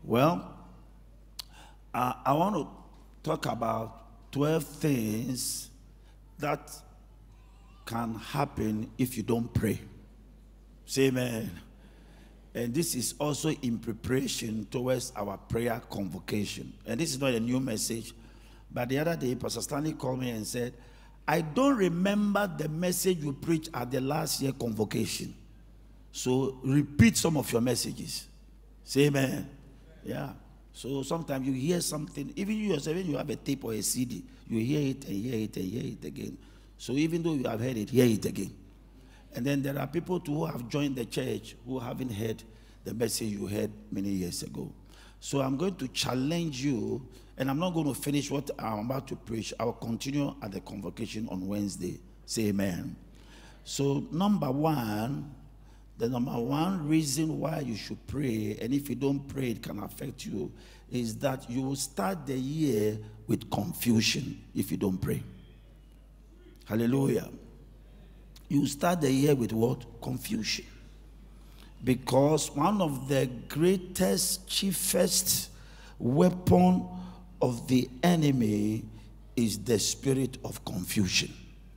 Well, I want to talk about 12 things that can happen if you don't pray. Say amen. And this is also in preparation towards our prayer convocation. And this is not a new message, but the other day, Pastor Stanley called me and said, I don't remember the message you preached at the last year convocation. So repeat some of your messages. Say amen. Yeah. So sometimes you hear something, even you yourself, when you have a tape or a CD, you hear it and hear it and hear it again. So even though you have heard it, hear it again. And then there are people too who have joined the church who haven't heard the message you heard many years ago. So I'm going to challenge you, and I'm not going to finish what I'm about to preach. I will continue at the convocation on Wednesday. Say amen. So the number one reason why you should pray, and if you don't pray, it can affect you, is that you will start the year with confusion if you don't pray. Hallelujah. You start the year with what? Confusion. Because one of the greatest, chiefest weapon of the enemy is the spirit of confusion.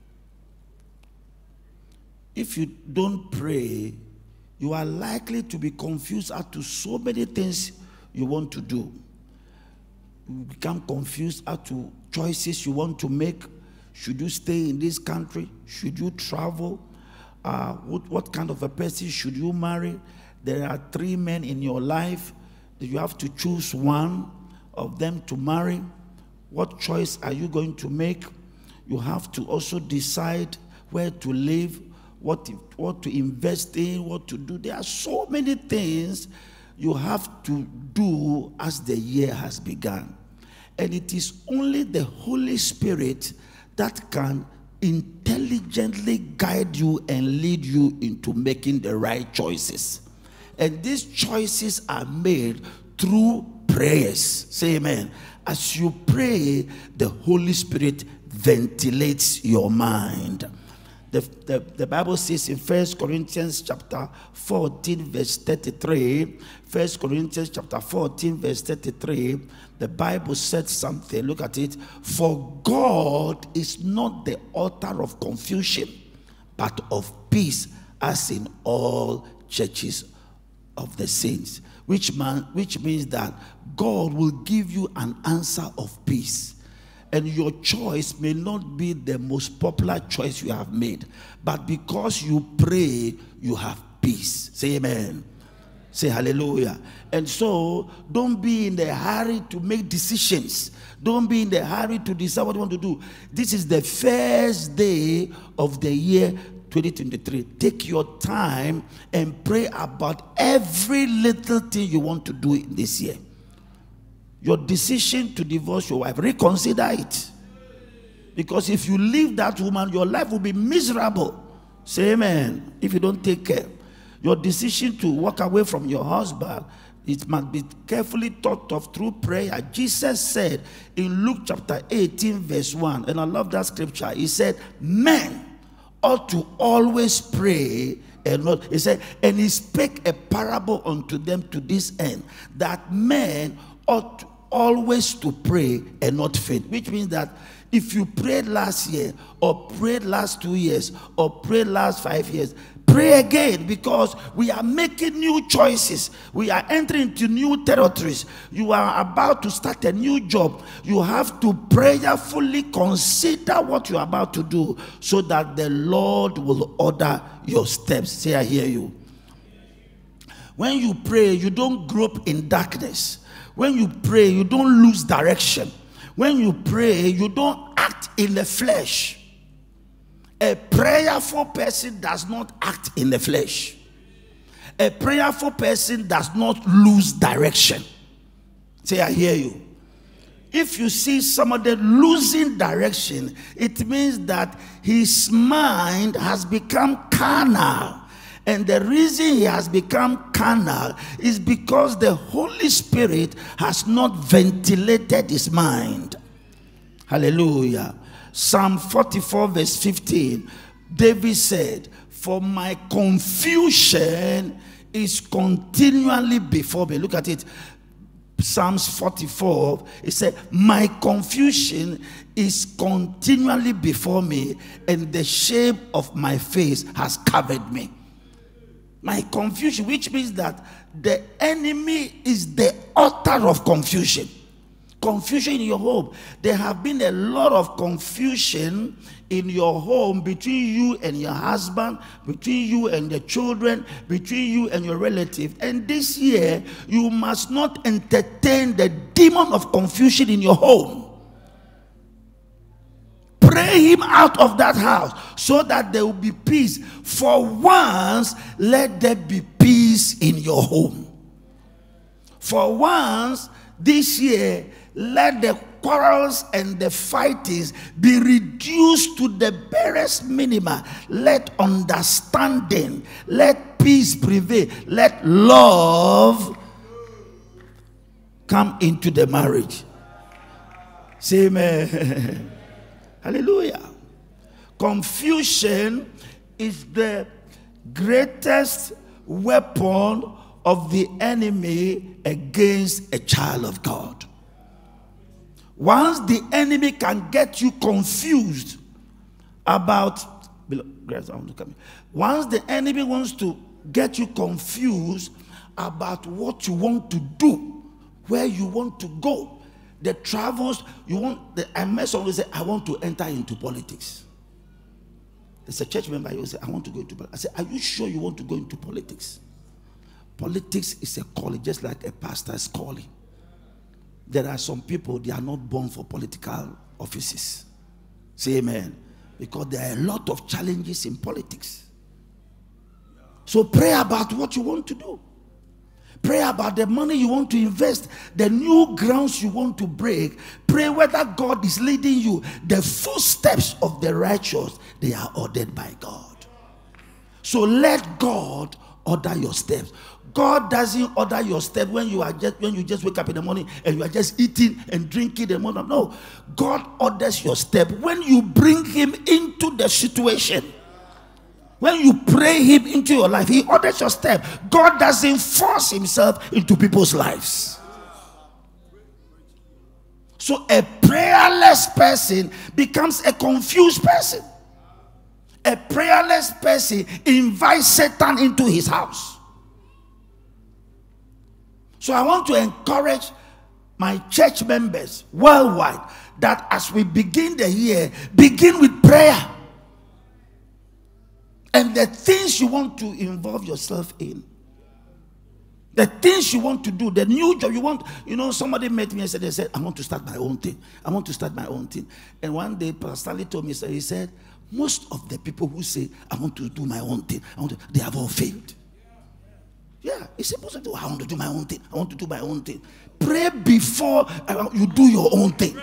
If you don't pray, you are likely to be confused as to so many things you want to do. You become confused as to choices you want to make. Should you stay in this country? Should you travel? What kind of a person should you marry? There are 3 men in your life that you have to choose one of them to marry. What choice are you going to make? You have to also decide where to live, what to invest in, what to do. There are so many things you have to do as the year has begun. And it is only the Holy Spirit that can intelligently guide you and lead you into making the right choices. And these choices are made through prayers. Say amen. As you pray, the Holy Spirit ventilates your mind. The Bible says in 1 Corinthians chapter 14 verse 33, 1 Corinthians chapter 14 verse 33, the Bible said something, look at it. For God is not the author of confusion, but of peace, as in all churches of the saints. Which means that God will give you an answer of peace. And your choice may not be the most popular choice you have made, but because you pray, you have peace. Say amen. Say hallelujah. And so, don't be in the hurry to make decisions. Don't be in the hurry to decide what you want to do. This is the first day of the year 2023. Take your time and pray about every little thing you want to do in this year. Your decision to divorce your wife, reconsider it. Because if you leave that woman, your life will be miserable. Say amen. If you don't take care. Your decision to walk away from your husband, it must be carefully thought of through prayer. Jesus said in Luke chapter 18 verse 1, and I love that scripture. He said, men ought to always pray and not. He said, and he spake a parable unto them to this end, that men ought to always to pray and not faint. Which means that if you prayed last year, or prayed last 2 years, or prayed last 5 years, pray again, because we are making new choices. We are entering into new territories. You are about to start a new job. You have to prayerfully consider what you are about to do, so that the Lord will order your steps. Say, I hear you. When you pray, you don't grope in darkness. When you pray, you don't lose direction. When you pray, you don't act in the flesh. A prayerful person does not act in the flesh. A prayerful person does not lose direction. Say, I hear you. If you see somebody losing direction, it means that his mind has become carnal. And the reason he has become carnal is because the Holy Spirit has not ventilated his mind. Hallelujah. Psalm 44 verse 15, David said, for my confusion is continually before me. Look at it. Psalms 44, it said, my confusion is continually before me, and the shame of my face has covered me. My confusion, which means that the enemy is the author of confusion. Confusion in your home. There have been a lot of confusion in your home between you and your husband, between you and the children, between you and your relative. And this year, you must not entertain the demon of confusion in your home. Pray him out of that house so that there will be peace. For once, let there be peace in your home. For once, this year, let the quarrels and the fightings be reduced to the barest minimum. Let understanding, let peace prevail, let love come into the marriage. Say amen. Hallelujah. Confusion is the greatest weapon of the enemy against a child of God. Once the enemy can get you confused about, once the enemy wants to get you confused about what you want to do, where you want to go, the travels you want, I must always say, I want to enter into politics. There's a church member who say, I want to go into politics. I say, are you sure you want to go into politics? Politics is a calling, just like a pastor's calling. There are some people, they are not born for political offices. Say amen. Because there are a lot of challenges in politics. So pray about what you want to do. Pray about the money you want to invest, the new grounds you want to break. Pray whether God is leading you. The footsteps of the righteous, they are ordered by God. So let God order your steps. God doesn't order your step when you just wake up in the morning and you are just eating and drinking the morning. No, God orders your step when you bring him into the situation. When you pray him into your life, he orders your step. God doesn't force himself into people's lives. So a prayerless person becomes a confused person. A prayerless person invites Satan into his house. So I want to encourage my church members worldwide that as we begin the year, begin with prayer. And the things you want to involve yourself in, the things you want to do, the new job you want, somebody met me and they said, I want to start my own thing. I want to start my own thing. And one day, Pastor Stanley told me, he said, most of the people who say, I want to do my own thing, they have all failed. Yeah, it's supposed to do, I want to do my own thing. I want to do my own thing. Pray before you do your own thing.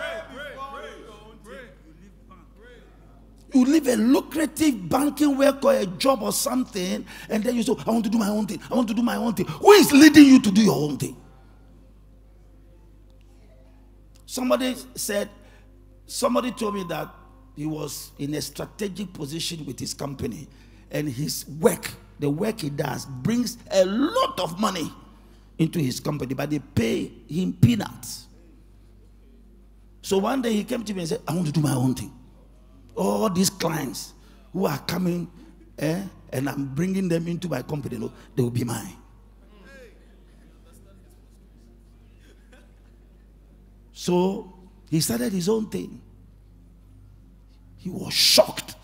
You leave a lucrative banking work or a job or something, and then you say, I want to do my own thing. I want to do my own thing. Who is leading you to do your own thing? Somebody told me that he was in a strategic position with his company, and his work, the work he does, brings a lot of money into his company, but they pay him peanuts. So one day he came to me and said, I want to do my own thing. All these clients who are coming and I'm bringing them into my company, they will be mine. So he started his own thing. He was shocked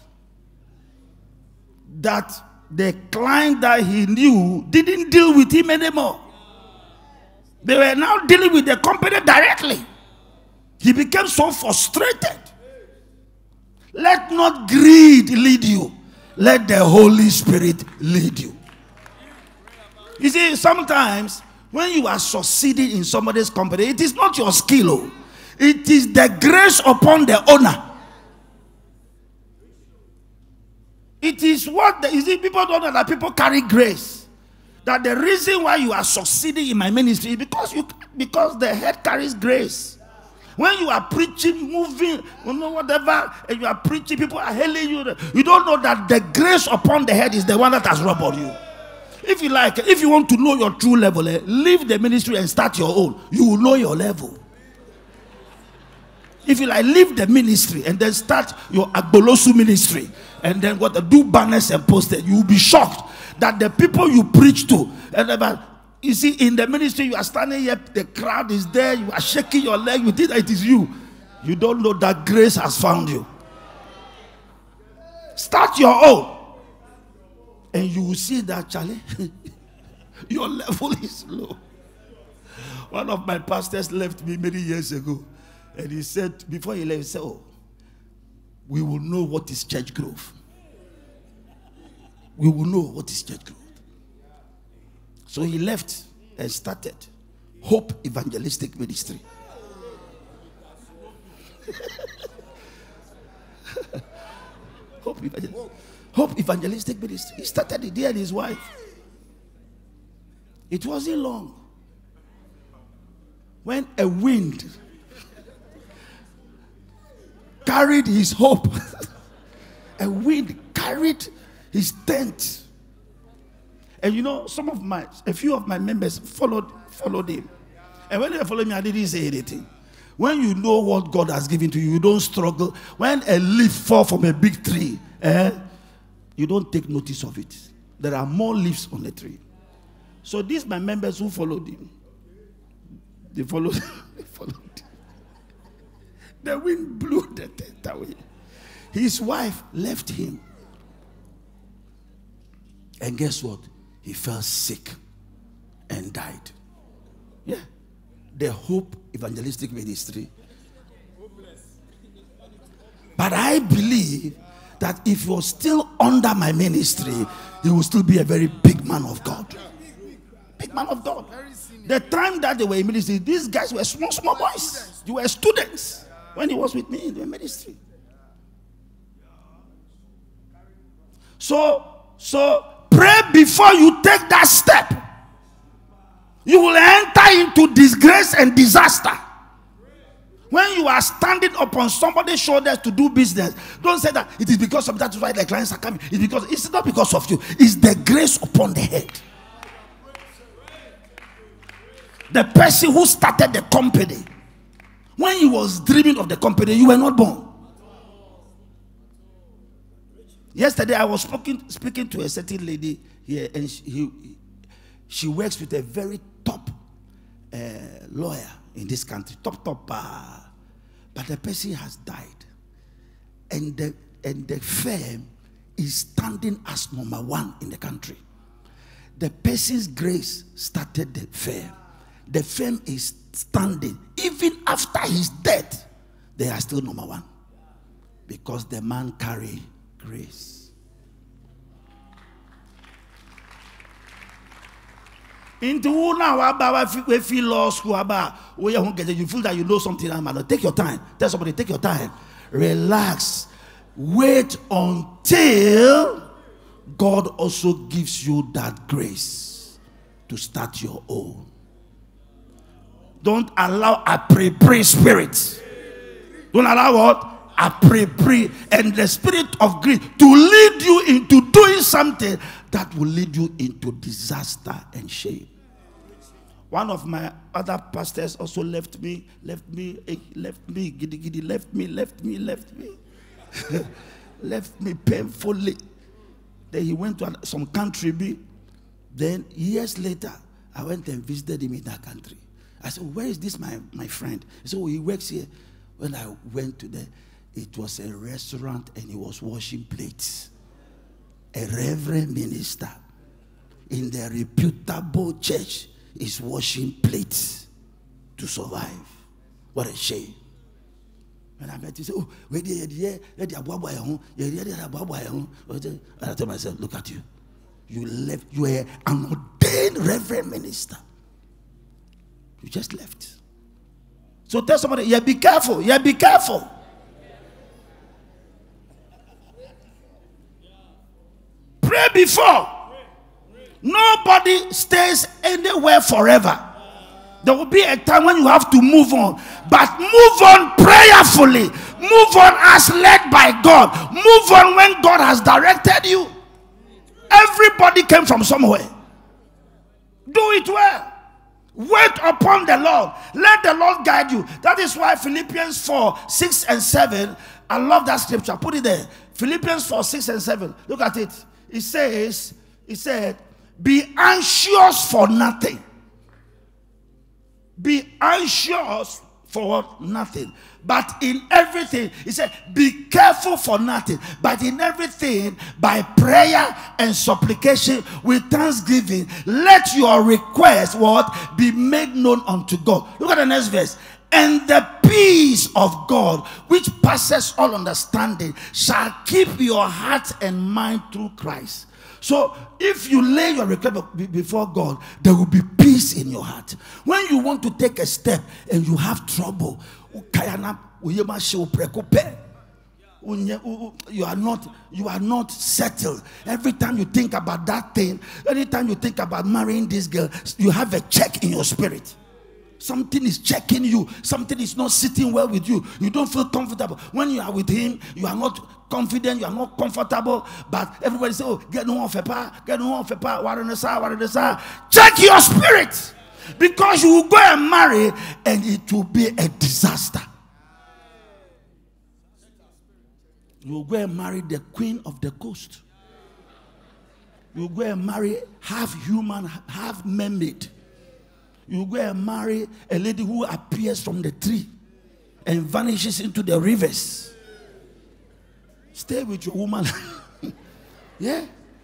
that the client that he knew didn't deal with him anymore. They were now dealing with the company directly. He became so frustrated. Let not greed lead you. Let the Holy Spirit lead you. You see, sometimes when you are succeeding in somebody's company, it is not your skill. It is the grace upon the owner. It is what, you see, people don't know that people carry grace. That the reason why you are succeeding in my ministry is because the head carries grace. When you are preaching, moving, whatever, and you are preaching, people are hailing you. You don't know that the grace upon the head is the one that has rubbed on you. If you like, if you want to know your true level, leave the ministry and start your own. You will know your level. If you like, leave the ministry and then start your Agbolosu ministry, and then do banners and posters, you will be shocked that the people you preach to, and you see, in the ministry, you are standing here, the crowd is there, you are shaking your leg, you think that it is you. You don't know that grace has found you. Start your own. And you will see that, Charlie, your level is low. One of my pastors left me many years ago. And he said, before he left, he said, oh, we will know what is church growth. We will know what is church growth. So he left and started Hope Evangelistic Ministry. Hope Evangelistic Ministry. He started it, he and his wife. It wasn't long when a wind carried his hope. A wind carried his tent. And you know, a few of my members followed him. And when they followed me, I didn't say anything. When you know what God has given to you, you don't struggle. When a leaf falls from a big tree, you don't take notice of it. There are more leaves on the tree. So these my members who followed him, they followed him. The wind blew the tent away. His wife left him. And guess what? He fell sick and died. Yeah. The Hope Evangelistic Ministry. But I believe that if he was still under my ministry, he will still be a very big man of God. Big man of God. The time that they were in ministry, these guys were small boys. They were students when he was with me in the ministry. So pray before you take that step. You will enter into disgrace and disaster. When you are standing upon somebody's shoulders to do business, don't say that it is because of that why the clients are coming. It's not because of you. It's the grace upon the head. The person who started the company, when he was dreaming of the company, you were not born. Yesterday, I was speaking to a certain lady here, and she works with a very top lawyer in this country. Top. But the person has died. And the firm is standing as #1 in the country. The person's grace started the firm. The firm is standing. Even after his death, they are still #1. Because the man carried grace. Into now, we feel law school about where you feel that you know something. Take your time. Tell somebody, take your time. Relax. Wait until God also gives you that grace to start your own. Don't allow a pre spirit. Don't allow what? A pre and the spirit of greed to lead you into doing something that will lead you into disaster and shame. One of my other pastors also left me painfully. Then he went to some country B. Then years later, I went and visited him in that country. I said, where is this my friend? He said, oh, he works here. When I went to there, it was a restaurant and he was washing plates. A reverend minister in the reputable church is washing plates to survive. What a shame. When I met him, he said, oh, where I told myself, look at you. You were an ordained reverend minister. You just left. So tell somebody, yeah, be careful. Yeah, be careful. Pray before. Nobody stays anywhere forever. There will be a time when you have to move on. But move on prayerfully. Move on as led by God. Move on when God has directed you. Everybody came from somewhere. Do it well. Wait upon the Lord. Let the Lord guide you. That is why Philippians 4, 6 and 7. I love that scripture. Put it there. Philippians 4, 6 and 7. Look at it. It said, be anxious for nothing. Be anxious for nothing. But in everything, he said, be careful for nothing. But in everything, by prayer and supplication with thanksgiving, let your request be made known unto God. Look at the next verse. And the peace of God, which passes all understanding, shall keep your heart and mind through Christ. So if you lay your request before God, there will be peace in your heart. When you want to take a step and you have trouble, you are not settled. Every time you think about that thing, anytime you think about marrying this girl, you have a check in your spirit. Something is checking you. Something is not sitting well with you. You don't feel comfortable. When you are with him, you are not confident, you are not comfortable. But everybody say, oh, get no one for pa, get no one for pa. Check your spirit. Because you will go and marry and it will be a disaster. You will go and marry the queen of the coast. You will go and marry half human, half mermaid. You go and marry a lady who appears from the tree and vanishes into the rivers. Stay with your woman. Yeah.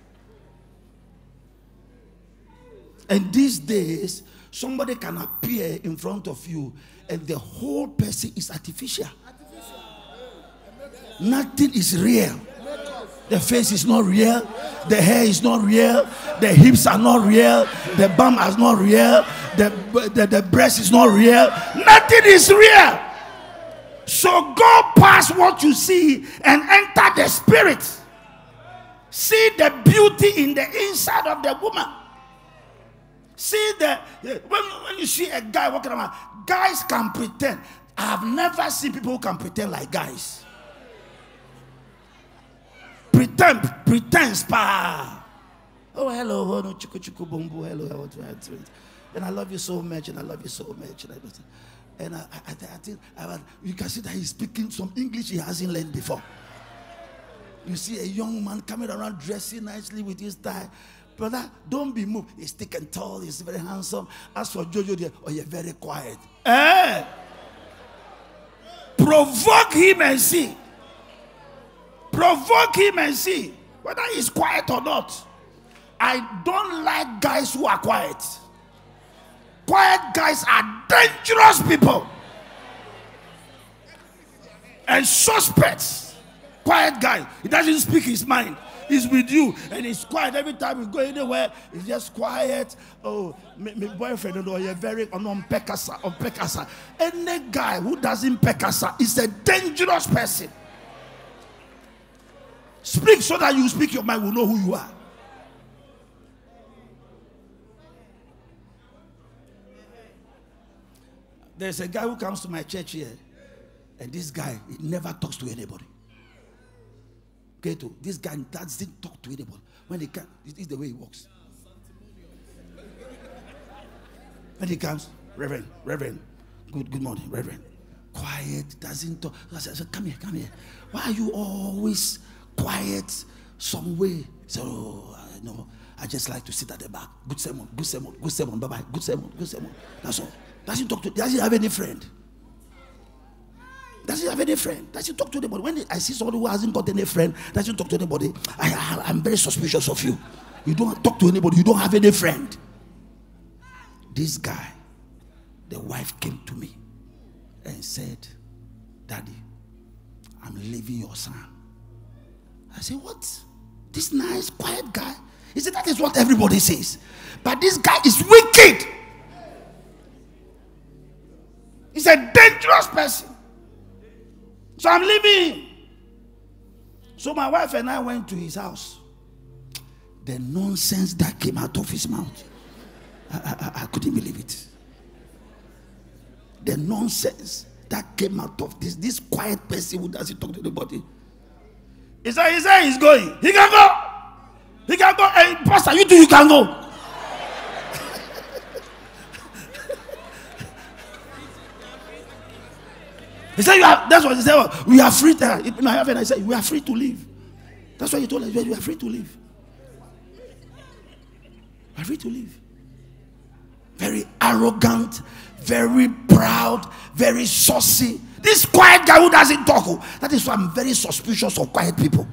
And these days, somebody can appear in front of you and the whole person is artificial. Nothing is real. The face is not real. The hair is not real. The hips are not real. The bum is not real. The breast is not real. Nothing is real. So go past what you see and enter the spirit. See the beauty in the inside of the woman. See when you see a guy walking around, guys can pretend. I have never seen people who can pretend like guys. Pretense, pa. Oh, hello, no chuku chuku bumbu, hello, and I love you so much, and I love you so much, and I think you can see that he's speaking some English he hasn't learned before. You see a young man coming around dressing nicely with his tie. Brother, don't be moved. He's thick and tall. He's very handsome. As for Jojo, you're very quiet. Provoke him and see. Provoke him and see whether he's quiet or not. I don't like guys who are quiet. Quiet guys are dangerous people and suspects. Quiet guy, he doesn't speak his mind. He's with you and he's quiet. Every time you go anywhere, he's just quiet. Oh, my boyfriend, you're very on pekasa. Any guy who doesn't pekasa is a dangerous person. Speak so that you speak your mind, will know who you are. There's a guy who comes to my church here, and this guy, he never talks to anybody. Okay, this guy doesn't talk to anybody. When he comes, this is the way he walks. When he comes, Reverend, good morning, Reverend. Quiet, doesn't talk. I said, come here. Why are you always quiet some way? So, no, I just like to sit at the back. Good sermon, bye-bye. Good sermon. That's all. Doesn't have any friend. Doesn't talk to anybody. When I see somebody who hasn't got any friend, doesn't talk to anybody, I'm very suspicious of you. You don't talk to anybody. You don't have any friend. This guy, the wife came to me and said, Daddy, I'm leaving your son. I said, what? This nice, quiet guy? He said, that is what everybody says. But this guy is wicked. He's a dangerous person. So I'm leaving him. So my wife and I went to his house. The nonsense that came out of his mouth, I couldn't believe it. The nonsense that came out of this quiet person who doesn't talk to anybody. He said he's going. He can go. Hey, Pastor, you can go. He said, that's what he said. We are free to, in my heaven, I said, we are free to leave. That's what he told us. We are free to leave. We are free to leave. Very arrogant, very proud, very saucy. This quiet guy who doesn't talk. That is why I'm very suspicious of quiet people.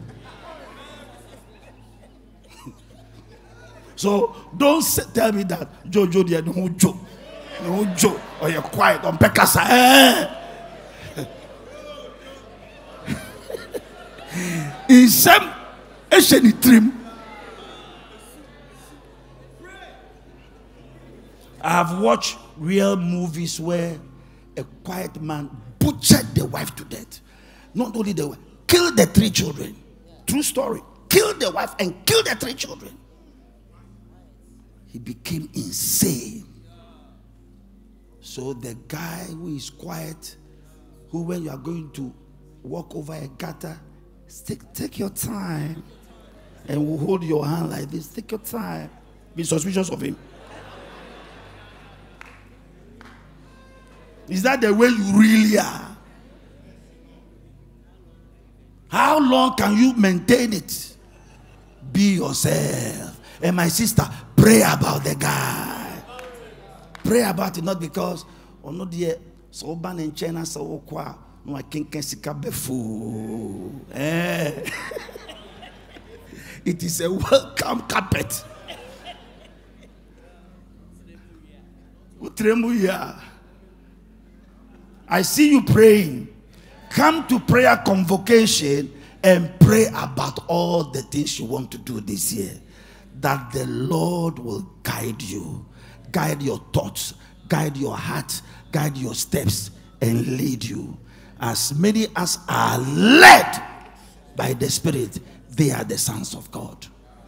So don't tell me that Jojo there no joke. No joke. Or you're quiet on Pekasa. In some Asian trim. I've watched real movies where a quiet man butchered the wife to death. Not only the wife, killed the 3 children. True story. Killed the wife and killed the 3 children. He became insane. So the guy who is quiet, who when you are going to walk over a gutter, take your time, and will hold your hand like this. Take your time. Be suspicious of him. Is that the way you really are? How long can you maintain it? Be yourself. And my sister, pray about the guy. Pray about it, not because no dear so ban in China so kwa no I can't sika befu. It is a welcome carpet. I see you praying. Come to prayer convocation and pray about all the things you want to do this year. That the Lord will guide you, guide your thoughts, guide your heart, guide your steps, and lead you. As many as are led by the Spirit, they are the sons of God.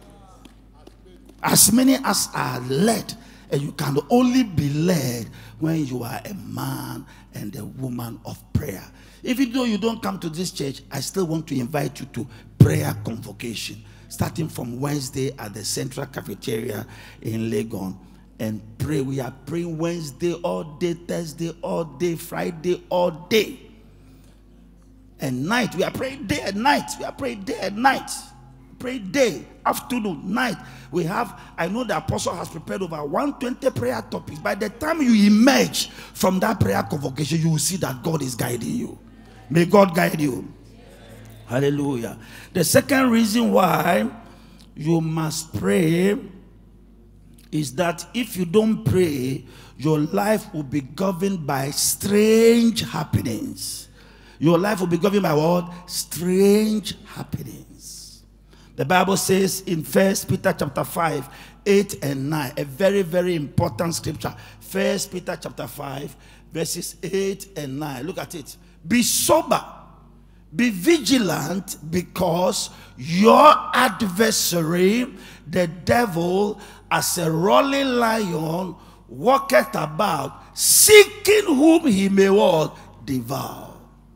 As many as are led, and you can only be led when you are a man and a woman of prayer. Even though you don't come to this church, I still want to invite you to prayer convocation. Starting from Wednesday at the Central Cafeteria in Legon, and pray. We are praying Wednesday all day, Thursday all day, Friday all day, and night. We are praying day and night. We are praying day and night. Pray day, afternoon, night. We have, I know the apostle has prepared over 120 prayer topics. By the time you emerge from that prayer convocation, you will see that God is guiding you. May God guide you. Hallelujah. The second reason why you must pray is that if you don't pray, your life will be governed by strange happenings. Your life will be governed by what? Strange happenings. The Bible says in 1 Peter chapter 5, 8 and 9, a very, very important scripture. 1 Peter chapter 5, verses 8 and 9. Look at it. Be sober. Be vigilant, because your adversary, the devil, as a roaring lion, walketh about, seeking whom he may what? Devour.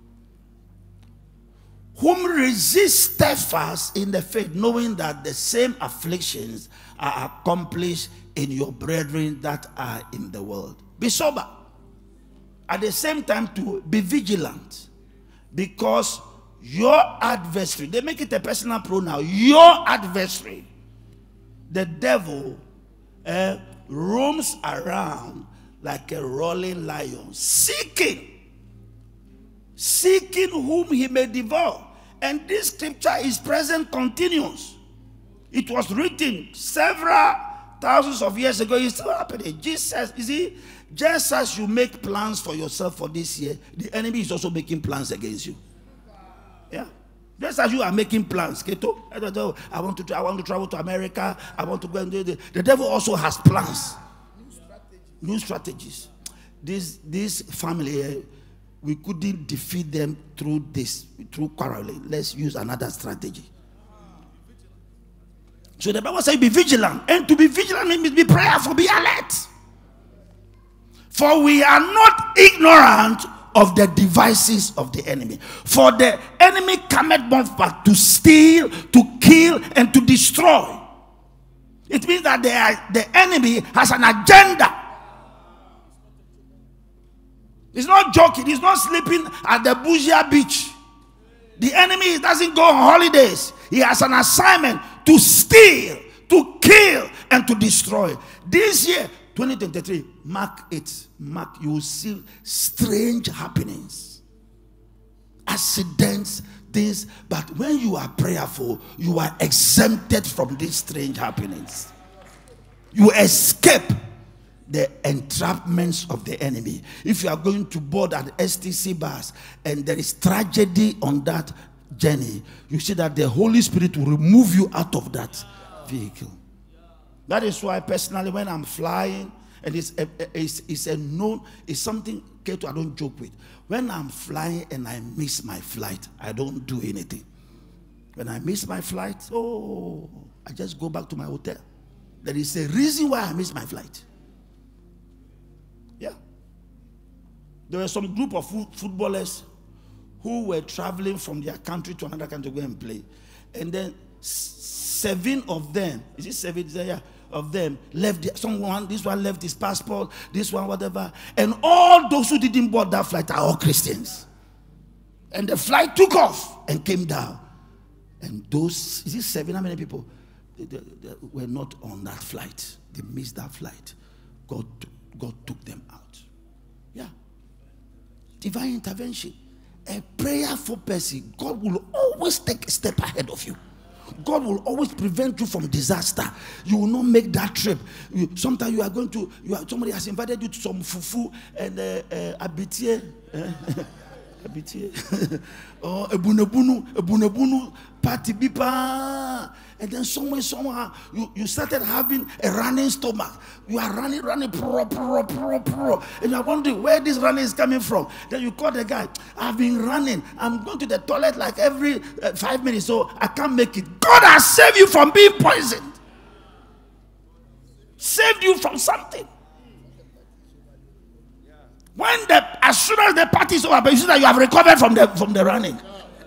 Whom resist steadfast in the faith, knowing that the same afflictions are accomplished in your brethren that are in the world. Be sober. At the same time, to be vigilant, because your adversary, they make it a personal pronoun, your adversary, the devil, roams around like a roaring lion, seeking whom he may devour. And this scripture is present continuous. It was written several thousands of years ago. It's still happening. Jesus, you see, just as you make plans for yourself for this year, the enemy is also making plans against you. Yeah. Just as you are making plans, Keto, I want to travel to America. I want to go and do this. The devil also has plans. New strategies. This family, we couldn't defeat them through quarreling. Let's use another strategy. So the Bible says, be vigilant. And to be vigilant means be prayerful, be alert. For we are not ignorant of the devices of the enemy. For the enemy cometh but to steal, to kill, and to destroy. It means that the enemy has an agenda. He's not joking. He's not sleeping at the Bougia beach. The enemy doesn't go on holidays. He has an assignment to steal, to kill, and to destroy. This year, 2023, mark it. Mark, you will see strange happenings, accidents, things. But when you are prayerful, you are exempted from these strange happenings. You escape the entrapments of the enemy. If you are going to board at STC bus and there is tragedy on that journey, you see that the Holy Spirit will remove you out of that vehicle. That is why personally when I'm flying, and it's a known, it's something Keto I don't joke with. When I'm flying and I miss my flight, I don't do anything. When I miss my flight, I just go back to my hotel. There is a reason why I miss my flight. Yeah. There were some group of footballers who were traveling from their country to another country to go and play. And then 7 of them, is it 7? Yeah, of them left. This one left his passport, this one whatever. And all those who didn't board that flight are all Christians. And the flight took off and came down. And those, is it 7? How many people? They were not on that flight. They missed that flight. God took them out. Yeah. Divine intervention. A prayerful person, God will always take a step ahead of you. God will always prevent you from disaster. You will not make that trip. Sometimes you are going to, somebody has invited you to some fufu and abitie. Or ebunebunu party bipa. And then somehow you started having a running stomach. You are running, pro. And you are wondering where this running is coming from. Then you call the guy, I've been running. I'm going to the toilet like every 5 minutes, so I can't make it. God has saved you from being poisoned. Saved you from something. As soon as the party is over, you see that you have recovered from the running.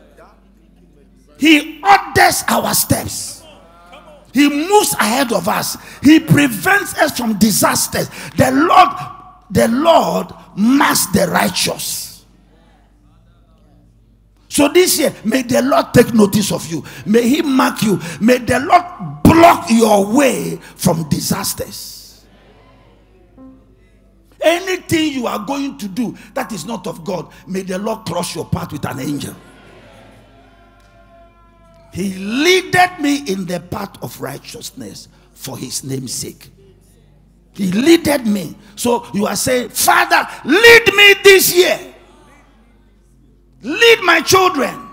He orders our steps. He moves ahead of us. He prevents us from disasters. The Lord marks the righteous. So this year, may the Lord take notice of you. May He mark you. May the Lord block your way from disasters. Anything you are going to do that is not of God, may the Lord cross your path with an angel. He leaded me in the path of righteousness for His name's sake. He leaded me. So you are saying, Father, lead me this year. Lead my children.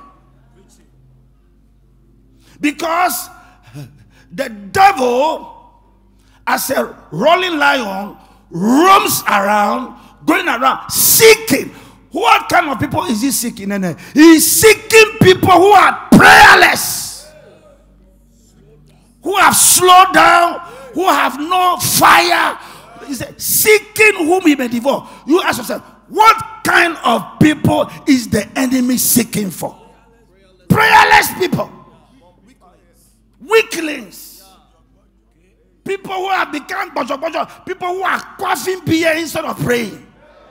Because the devil, as a rolling lion, roams around, going around, seeking. What kind of people is he seeking? He's seeking people who are prayerless, who have slowed down, who have no fire. He's seeking whom he may devour. You ask yourself, what kind of people is the enemy seeking for? Prayerless people, weaklings, people who have become people who are coughing beer instead of praying.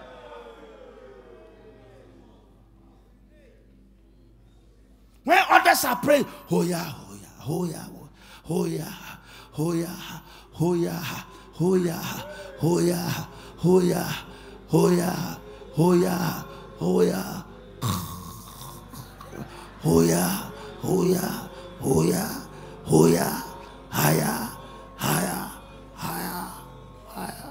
When others are praying, hoya, hoya, hoya, hoya, hoya, hoya, hoya, hoya, hoya, hoya, hoya, hoya, hoya, hoya, hoya, haya, haya, haya, haya,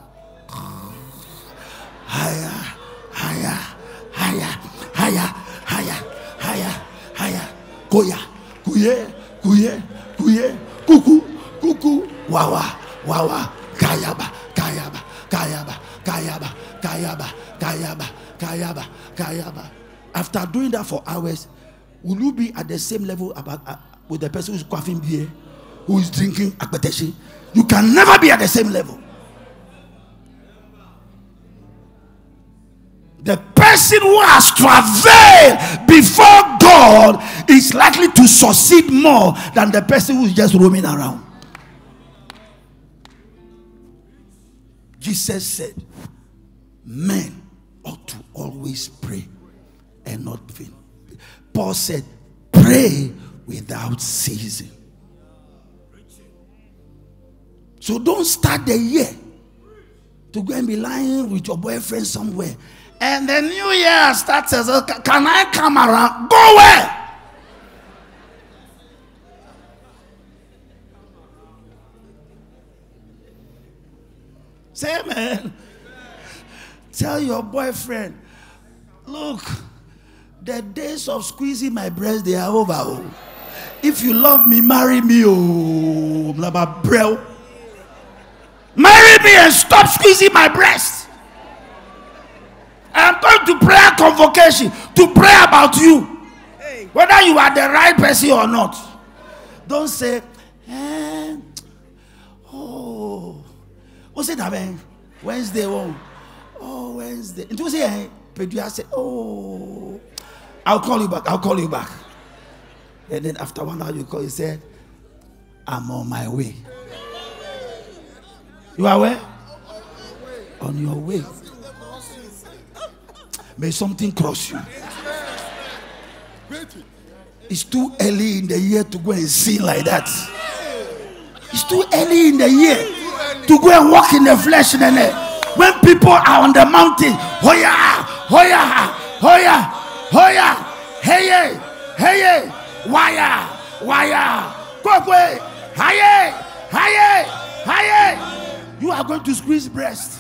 haya, haya, haya, haya, haya, haya, haya. Koya, kuye, kuye, kuye, kuku, kuku, wawa, wawa, kayaba, kayaba, kayaba, kayaba, kayaba, kayaba, kayaba, kayaba. After doing that for hours, will you be at the same level with the person who's coughing beer, who is drinking akbeteshi? You can never be at the same level. The person who has travailed before God is likely to succeed more than the person who is just roaming around. Jesus said, men ought to always pray and not faint. Paul said, pray without ceasing. So don't start the year to go and be lying with your boyfriend somewhere. And the new year starts as, can I come around? Go where? Say amen. Tell your boyfriend, look, the days of squeezing my breast, they are over. Oh. If you love me, marry me. Oh, blah, blah, bro. Marry me and stop squeezing my breast. I'm going to prayer convocation to pray about you, whether you are the right person or not. Don't say, oh, what's it happening? Wednesday, oh, Wednesday. And you say, I say, oh, I'll call you back. And then after 1 hour, you call, you said, I'm on my way. You are where? On your way. May something cross you. It's too early in the year to go and sin like that. It's too early in the year to go and walk in the flesh. When people are on the mountain, hoya, hoya, hoya, hoya, hey, hey, wire, go away, hey. You are going to squeeze breast.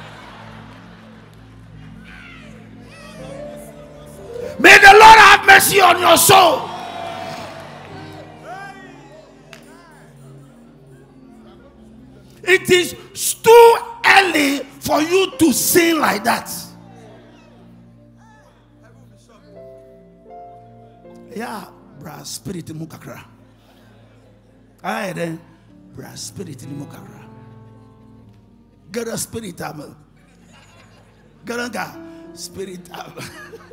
May the Lord have mercy on your soul. It is too early for you to sin like that. Yeah, bra spirit mukakra. Aye then, bra spirit mukakra. Get a spirit armor. Get a spirit armor.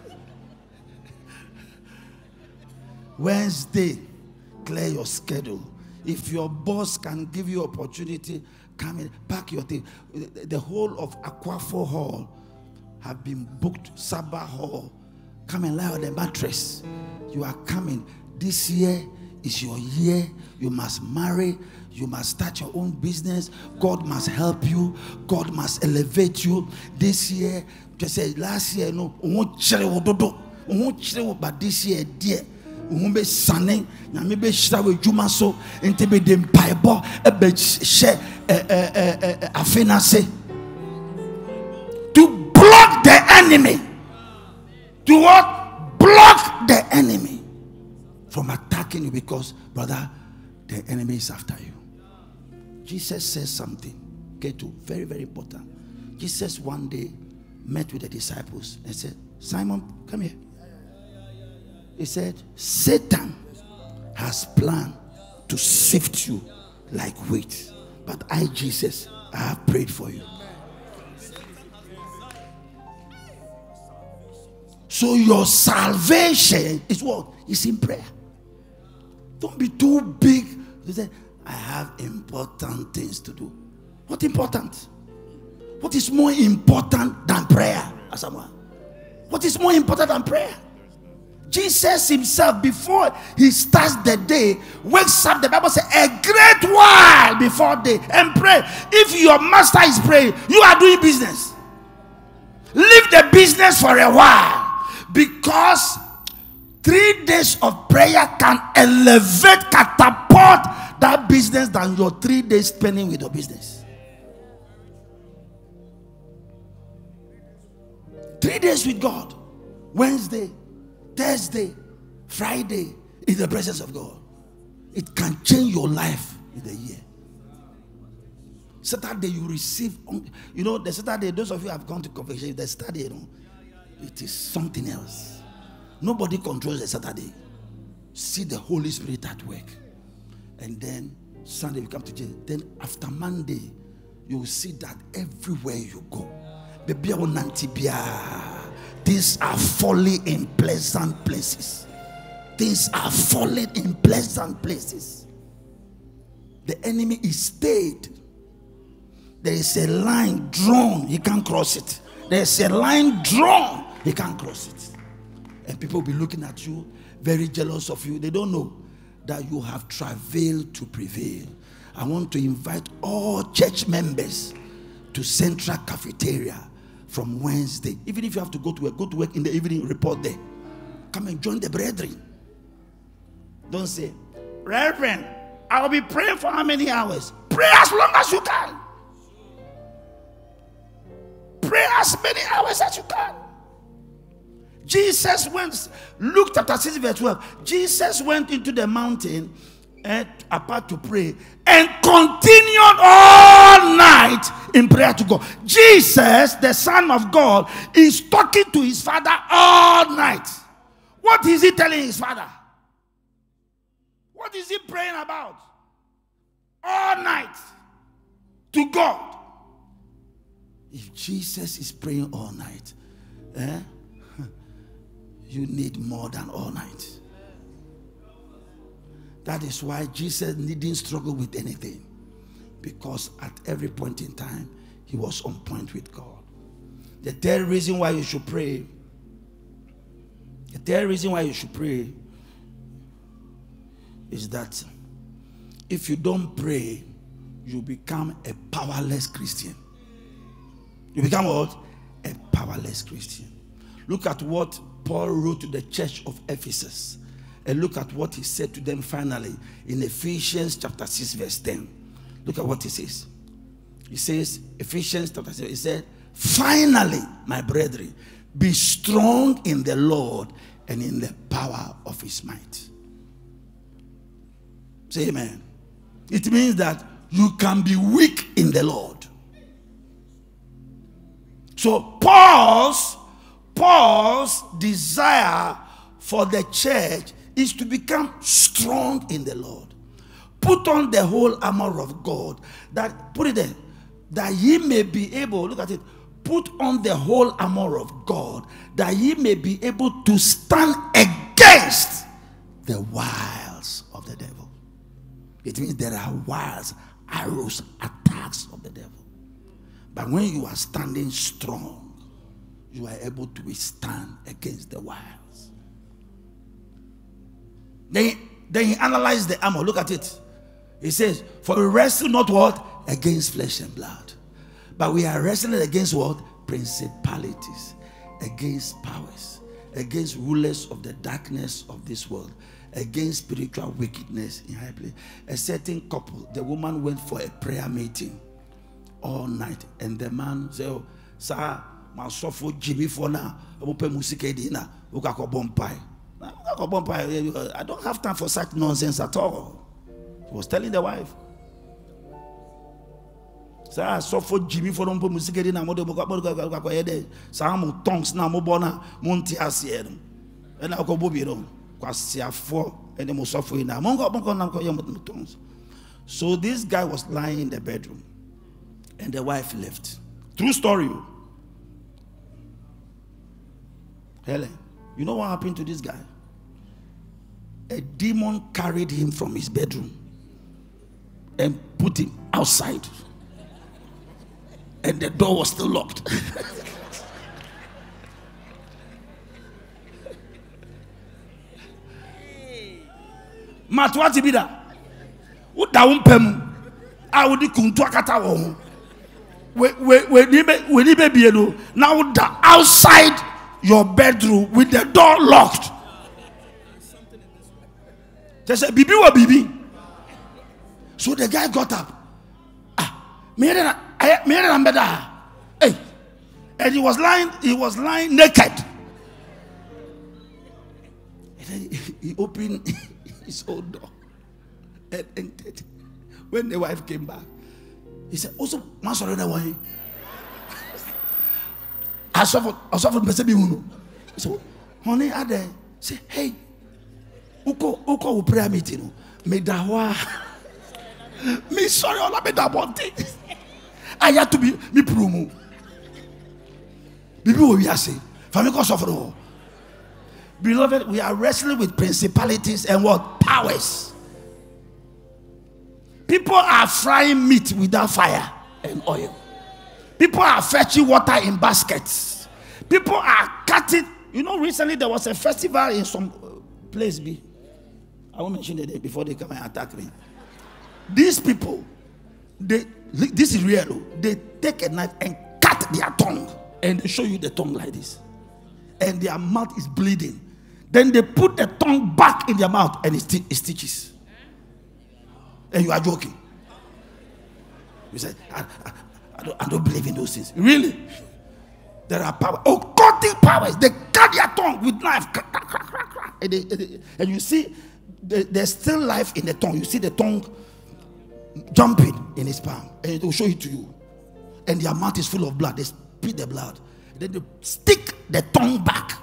Wednesday, clear your schedule. If your boss can give you opportunity, come in, pack your thing. The whole of Aquafo Hall have been booked. Sabah Hall, come and lie on the mattress. You are coming. This year is your year. You must marry. You must start your own business. God must help you. God must elevate you. This year, just say last year, no, but this year, dear. To block the enemy. To what? Block the enemy from attacking you, because brother, the enemy is after you. Jesus says something, okay, too, very, very important. Jesus one day met with the disciples and said, Simon, come here. He said, Satan has planned to sift you like wheat, but I, Jesus, I have prayed for you. So your salvation is what? It's in prayer. Don't be too big. You say, I have important things to do. What important? What is more important than prayer? What is more important than prayer? Jesus himself, before he starts the day, wakes up, the Bible says, a great while before day, and pray. If your master is praying, you are doing business. Leave the business for a while, because 3 days of prayer can elevate, catapult that business than your 3 days spending with your business. 3 days with God. Wednesday, Thursday, Friday, in the presence of God. It can change your life in the year. Saturday you receive, you know, the Saturday, those of you who have gone to convention, the Saturday, you know, it is something else. Nobody controls the Saturday. See the Holy Spirit at work. And then Sunday you come to church. Then after Monday, you will see that everywhere you go, things are falling in pleasant places. Things are falling in pleasant places. The enemy is stayed. There is a line drawn. You can't cross it. There is a line drawn He can't cross it. And people will be looking at you, very jealous of you. They don't know that you have travailed to prevail. I want to invite all church members to Central Cafeteria from Wednesday. Even if you have to go to work in the evening, report there. Come and join the brethren. Don't say, Reverend, I will be praying for how many hours? Pray as long as you can. Pray as many hours as you can. Jesus went, Luke chapter 6 verse 12. Jesus went into the mountain apart to pray and continued all night in prayer to God. Jesus, the Son of God, is talking to his Father all night. What is he telling his Father? What is he praying about? All night to God. If Jesus is praying all night, you need more than all night. That is why Jesus didn't struggle with anything, because at every point in time he was on point with God. The third reason why you should pray, is that if you don't pray, you become a powerless Christian. You become what? A powerless Christian. Look at what Paul wrote to the church of Ephesus. And look at what he said to them finally in Ephesians chapter 6 verse 10. Look at what he says. He says, Ephesians chapter 6, he said, finally, my brethren, be strong in the Lord and in the power of his might. Say amen. It means that you can be weak in the Lord. So Paul's desire for the church is to become strong in the Lord. Put on the whole armor of God. Put it there. That ye may be able, look at it. Put on the whole armor of God, that ye may be able to stand against the wiles of the devil. It means there are wiles, arrows, attacks of the devil. But when you are standing strong, you are able to withstand against the wiles. Then he analyzed the armor. Look at it. He says, for we wrestle not what? Against flesh and blood. But we are wrestling against what? Principalities, against powers, against rulers of the darkness of this world, against spiritual wickedness in high place. A certain couple, the woman went for a prayer meeting all night, and the man said, oh, sir, my suffer Jimmy for now, I don't have time for such nonsense at all. He was telling the wife, sir, I suffer Jimmy for them music na mo de some tongues na mo bona monti asie no and I go bobi no kwasiafo and mo suffer na mo go tongues. So this guy was lying in the bedroom and the wife left. True story. Helen, you know what happened to this guy? A demon carried him from his bedroom and put him outside. And the door was still locked. Matwati bida. Uda umpem. Audi kuntua kata wo. We ni baby no. Now outside your bedroom with the door locked. They said, Bibi wa Bibi. So the guy got up. Hey, and he was lying naked. And then he opened his own door and entered. When the wife came back, he said, also, I suffered so, honey, I there say, hey, uko prayer meeting, me dawa, me sorry, all me dabonte. I had to be me promo. Bibi we are saying, family suffer. Beloved, we are wrestling with principalities and what? Powers. People are frying meat without fire and oil. People are fetching water in baskets. People are cutting You know, recently there was a festival in some place. I won't mention the name before they come and attack me. These people, this is real. They take a knife and cut their tongue, and they show you the tongue like this, and their mouth is bleeding. Then they put the tongue back in their mouth, and it stitches. And you are joking. You say, I don't believe in those things. Really? There are powers, occultic powers. They cut their tongue with knife, and you see there's still life in the tongue. You see the tongue jumping in his palm, and it will show it to you. And their mouth is full of blood. They spit the blood. Then they stick the tongue back.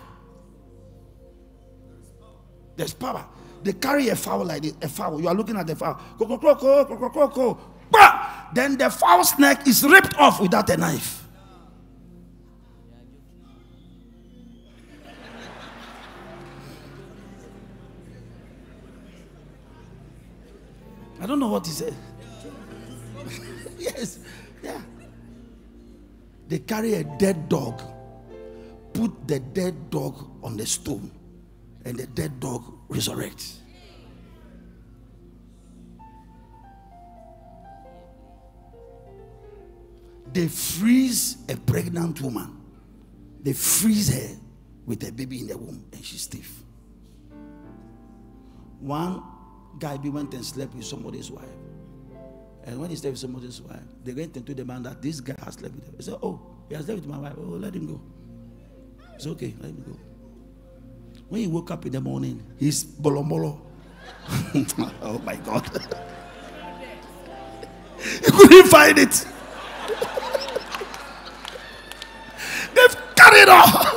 There's power. They carry a fowl like this. A fowl. You are looking at the fowl. Then the fowl's neck is ripped off without a knife. I don't know what he said. Yes. Yeah. They carry a dead dog, put the dead dog on the stone, and the dead dog resurrects. They freeze a pregnant woman. They freeze her with a baby in the womb, and she's stiff. One guy went and slept with somebody's wife. And when he slept with somebody's wife, they went and told the man that this guy has slept with her. He said, oh, he has slept with my wife. Oh, let him go. It's okay, let him go. When he woke up in the morning, he's bolombolo. Oh my God. He couldn't find it. They've carried off.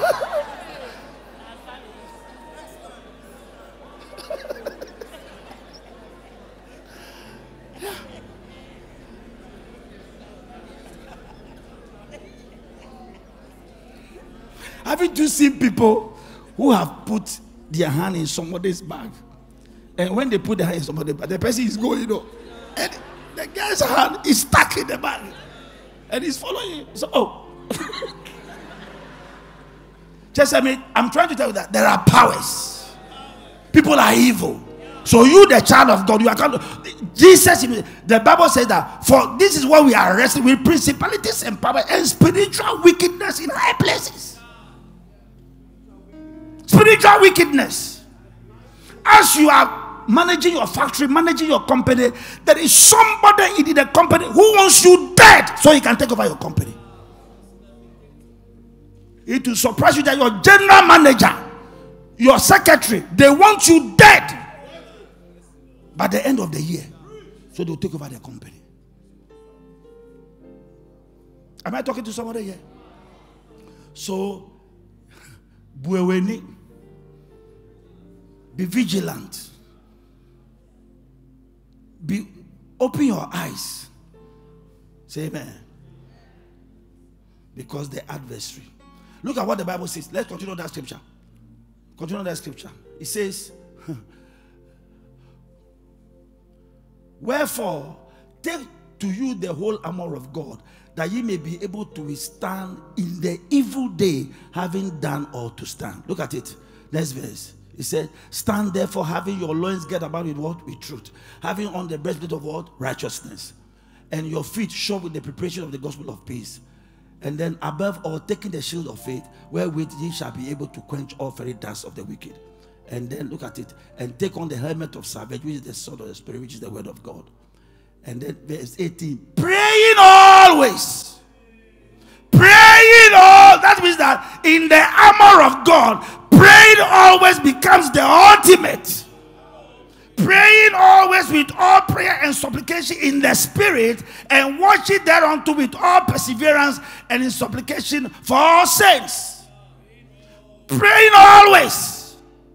Haven't you seen people who have put their hand in somebody's bag? And when they put their hand in somebody's bag, the person is going, and the guy's hand is stuck in the bag. And he's following him. So, oh. Just, I'm trying to tell you that there are powers. People are evil. So you, the child of God, you are Jesus, the Bible says that, for this is what we are wrestling with, principalities and power and spiritual wickedness in high places. Spiritual wickedness. As you are managing your factory, managing your company, there is somebody in the company who wants you dead so he can take over your company. It will surprise you that your general manager, your secretary, they want you dead by the end of the year, so they will take over the company. Am I talking to somebody here? So, be vigilant. Open your eyes. Say amen. Because the adversary. Look at what the Bible says. Let's continue that scripture. Continue that scripture. It says, wherefore, take to you the whole armor of God, that ye may be able to withstand in the evil day, having done all to stand. Look at it. Next verse. It said, stand therefore, having your loins girt about with what? With truth. Having on the breastplate of what? Righteousness. And your feet shod with the preparation of the gospel of peace. And then above all, taking the shield of faith, wherewith ye shall be able to quench all fiery darts of the wicked. And then look at it. And take on the helmet of salvation, which is the sword of the Spirit, which is the word of God. And then verse 18, praying always. Praying all. That means that in the armor of God, praying always becomes the ultimate. Praying always with all prayer and supplication in the Spirit, and watching thereunto with all perseverance and in supplication for all saints. Praying always.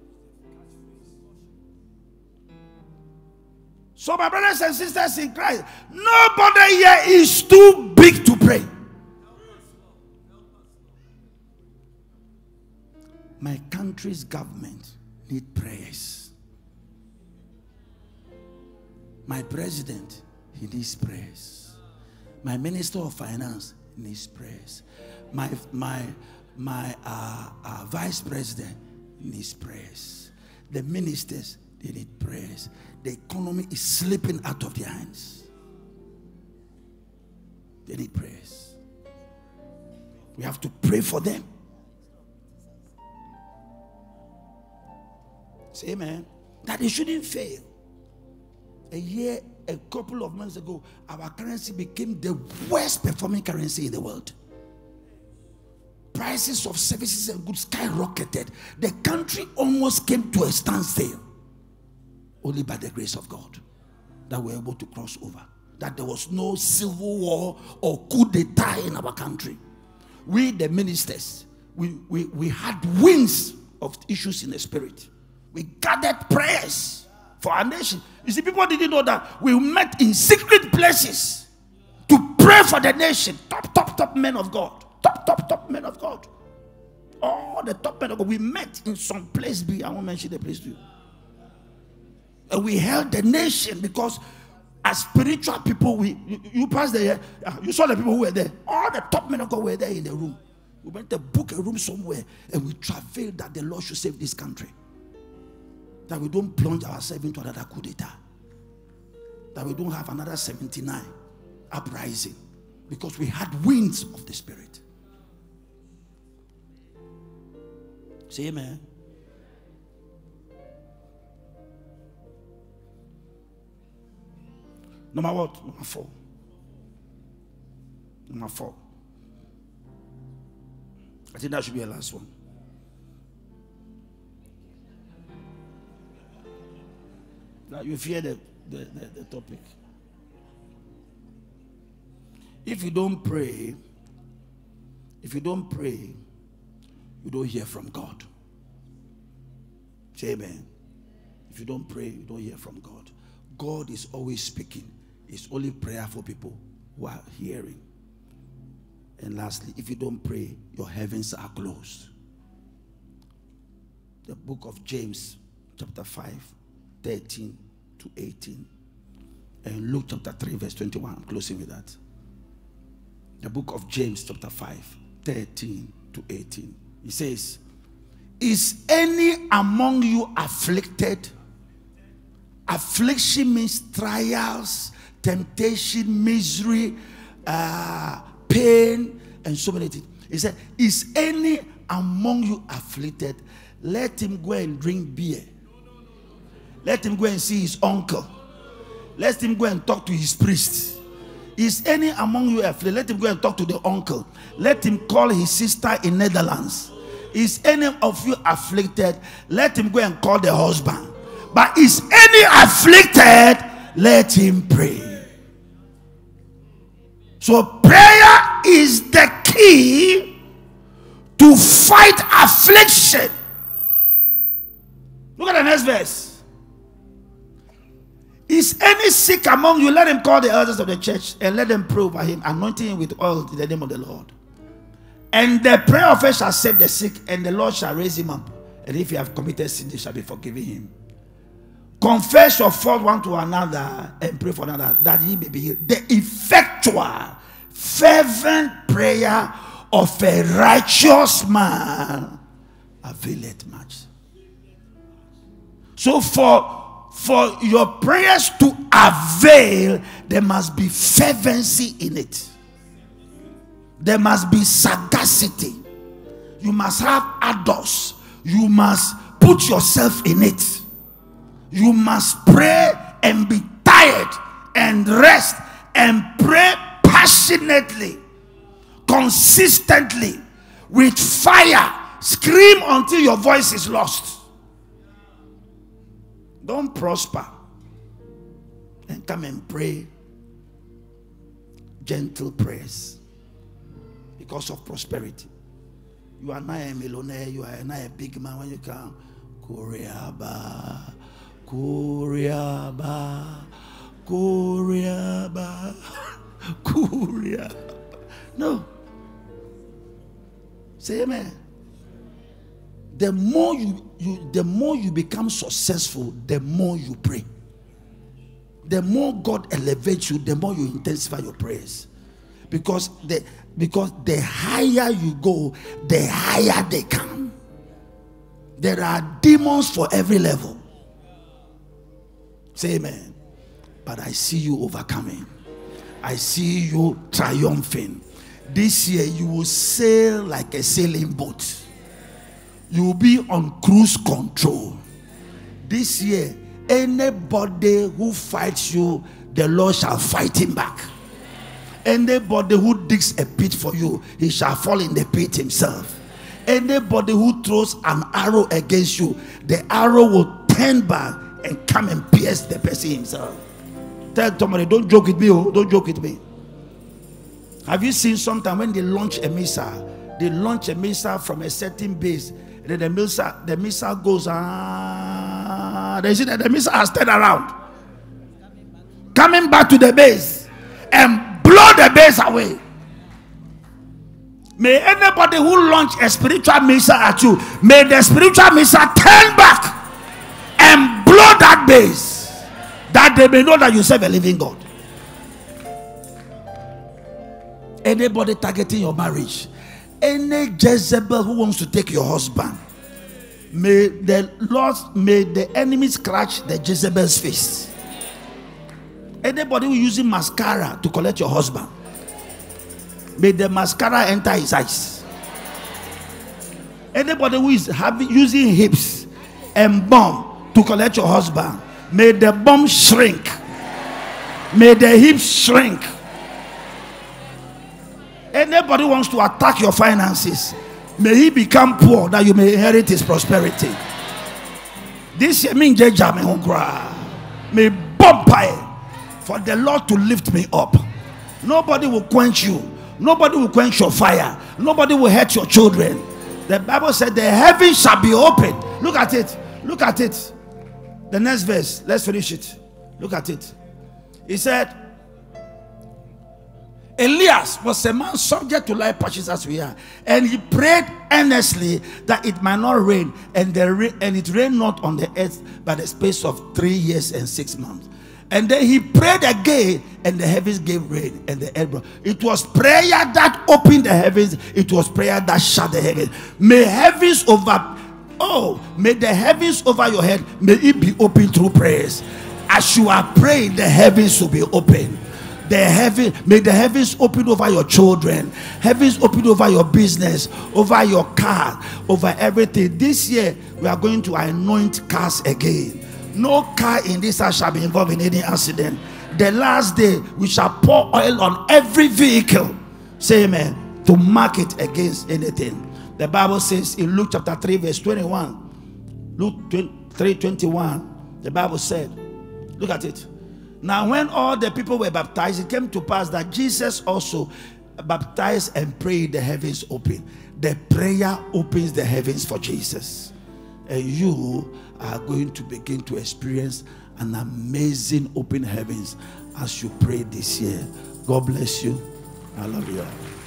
So my brothers and sisters in Christ, nobody here is too big to pray. My country's government needs prayers. My president, he needs prayers. My minister of finance needs prayers. My My vice president needs prayers. The ministers, they need prayers. The economy is slipping out of their hands. They need prayers. We have to pray for them. Say amen. That they shouldn't fail. A couple of months ago, our currency became the worst performing currency in the world. Prices of services and goods skyrocketed. The country almost came to a standstill. Only by the grace of God that we were able to cross over. That there was no civil war or coup d'etat in our country. We, the ministers, we had winds of issues in the spirit. We gathered prayers for our nation. You see, people didn't know that we met in secret places to pray for the nation. Top men of God. Top men of God. All the top men of God. We met in some place. I won't mention the place to you. And we held the nation because as spiritual people, you passed there, you saw the people who were there. All the top men of God were there in the room. We went to book a room somewhere and we travailed that the Lord should save this country. That we don't plunge ourselves into another coup d'etat. That we don't have another 79 uprising. Because we had winds of the Spirit. Say amen. Number what? Number 4. Number 4. I think that should be the last one. Now you fear the topic. If you don't pray, you don't hear from God. Say amen. If you don't pray, you don't hear from God. God is always speaking. It's only prayer for people who are hearing. And lastly, if you don't pray, your heavens are closed. The book of James, chapter 5, 13 to 18. And Luke chapter 3, verse 21. I'm closing with that. The book of James, chapter 5, 13 to 18. He says, is any among you afflicted? Affliction means trials, temptation, misery, pain, and so many things. He said, is any among you afflicted? Let him go and drink beer. Let him go and see his uncle. Let him go and talk to his priest. Is any among you afflicted? Let him go and talk to the uncle. Let him call his sister in Netherlands. Is any of you afflicted? Let him go and call the husband. But is any afflicted? Let him pray. So prayer is the key to fight affliction. Look at the next verse. Is any sick among you? Let him call the elders of the church and let them pray over him, anointing him with oil in the name of the Lord. And the prayer of faith shall save the sick, and the Lord shall raise him up. And if you have committed sin, they shall be forgiven him. Confess your fault one to another and pray for another, that he may be healed. The effectual, fervent prayer of a righteous man availeth much. So for your prayers to avail, there must be fervency in it. There must be sagacity. You must have adults. You must put yourself in it. You must pray and be tired and rest and pray passionately, consistently, with fire. Scream until your voice is lost. Don't prosper and come and pray gentle prayers because of prosperity. You are not a millionaire, you are not a big man when you come. Kuriaba, Kuriaba, Kuriaba, Kuriaba. No. Say amen. The more you become successful, the more you pray. The more God elevates you, the more you intensify your prayers. Because Because the higher you go, the higher they come. There are demons for every level. Say amen. But I see you overcoming. I see you triumphing. This year you will sail like a sailing boat. You will be on cruise control. This year, anybody who fights you, the Lord shall fight him back. Anybody who digs a pit for you, he shall fall in the pit himself. Anybody who throws an arrow against you, the arrow will turn back and come and pierce the person himself. Tell somebody, don't joke with me, oh, don't joke with me. Have you seen sometimes when they launch a missile, they launch a missile from a certain base, and then the missile goes, they see that the missile has turned around, coming back to the base and blow the base away. May anybody who launch a spiritual missile at you, may the spiritual missile turn back and blow that base, that they may know that you serve a living God. Anybody targeting your marriage, any Jezebel who wants to take your husband, may the enemy scratch the Jezebel's face. Anybody who using mascara to collect your husband, may the mascara enter his eyes. Anybody who is using hips and bomb to collect your husband, may the bomb shrink. May the hips shrink. Anybody wants to attack your finances, may he become poor that you may inherit his prosperity. This year means may bomb for the Lord to lift me up. Nobody will quench you. Nobody will quench your fire. Nobody will hurt your children. The Bible said the heavens shall be open. Look at it. Look at it. The next verse. Let's finish it. Look at it. He said, Elias was a man subject to life passions as we are, and he prayed earnestly that it might not rain, and it rained not on the earth by the space of 3 years and 6 months. And then he prayed again, and the heavens gave rain, and the earth brought. It was prayer that opened the heavens. It was prayer that shut the heavens. May heavens may the heavens over your head, may it be open through prayers. As you are praying, the heavens will be open. May the heavens open over your children, heavens open over your business, over your car, over everything. This year we are going to anoint cars again. No car in this house shall be involved in any accident. The last day we shall pour oil on every vehicle, say amen, to mark it against anything. The Bible says in Luke chapter 3 verse 21, Luke 3:21, the Bible said, look at it. Now when all the people were baptized, it came to pass that Jesus also baptized and prayed, the heavens open. The prayer opens the heavens for Jesus. And you are going to begin to experience an amazing open heavens as you pray this year. God bless you. I love you all.